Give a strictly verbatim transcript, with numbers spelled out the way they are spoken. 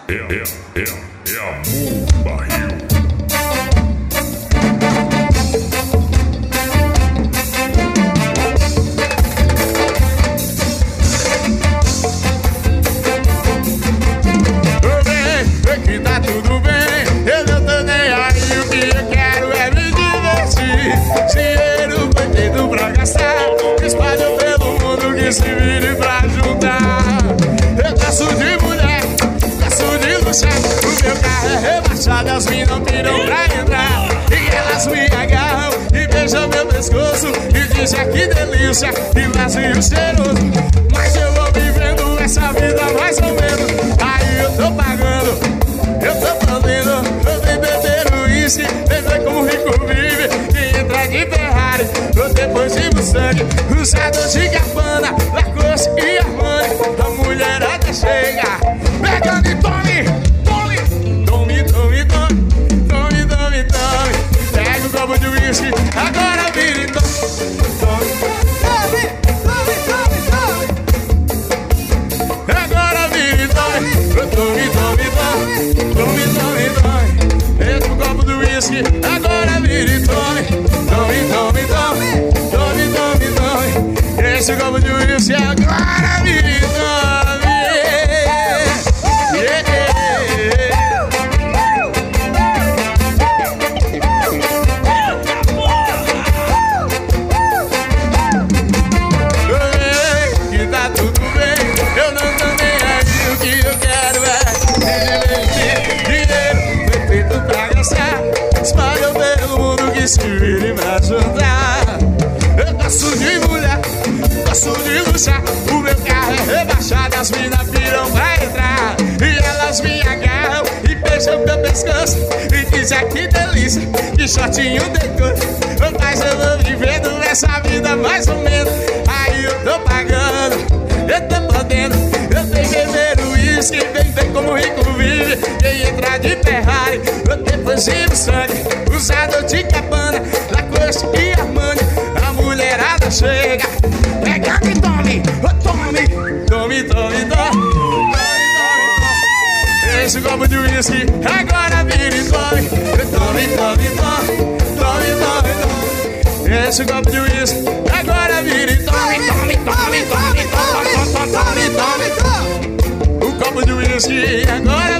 É, é, é, é amor do barril. Que tá tudo bem, eu não tô nem aí. O que eu quero é me divertir. Dinheiro foi feito pra gastar, espalho pelo mundo que se vire pra juntar. Eu gosto de mulher, gosto de luxar. O meu carro é rebaixado, as minas piram pra entrar. E elas me agarram e beijam meu pescoço e dizem que delícia, que vazio cheiroso. Mas eu vou vivendo essa vida mais ou menos. Aí eu tô pagando, eu tô podendo, eu tenho beber uísque, beber como rico vive, e entrar de Ferrari, ou depois de Mustang, usado de Gabbana, Lacoste e Armani, a mulherada chega, pegando e tome, tome, tome, tome, tome, tome, tome, tome, pega o copo de uísque, agora vira e tome, tome, tome, tome, tome, tome, agora vira e tome, tome, tome, tome. Tome, tome, tome, entra o copo do whisky, agora vira e tome. Tome, tome, tome, tome, tome, tome, enche o copo de whisky, agora vira e tome. Yeah, yeah. Que tá tudo bem, eu não tô nem aí. O que eu quero é espalham pelo mundo que se vire pra juntar. Eu gosto de mulher, gosto de luxar. O meu carro é rebaixado, as minas piram pra entrar. E elas me agarram e beijam meu pescoço e dizem que delícia, que shortinho de cor. Mas eu vou vivendo essa vida mais ou menos. Aí eu tô pagando, eu tô podendo, eu tenho que beber uísque, bem bem como rico vive. Quem entrar de Ferrari, eu depois de sangue, usado de Gabbana, Lacoste e Armani, a mulherada chega, pegando e tome, oh, tome, tome, tome, tome, tome, tome. Esse copo de uísque, agora vira e tome, tome, tome, tome, tome, tome, tome. Esse copo de uísque, agora vira e tome, tome, tome, tome, tome, tome, tome, tome. O copo de uísque, agora